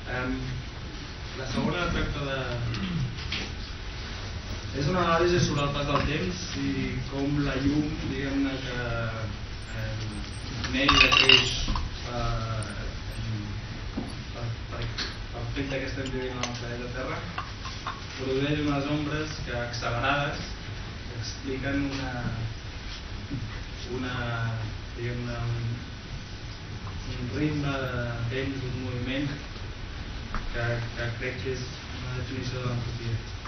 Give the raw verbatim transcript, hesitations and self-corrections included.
La segona tracta de... és una anàlisi sobre el pas del temps i com la llum, diguem-ne, que neix i creix pel fet que estem vivint en el planeta Terra, produeix unes ombres que accelerades expliquen una, una diguem-ne, un ritme de temps, un moviment que, que crec que és una definició de l'entropia.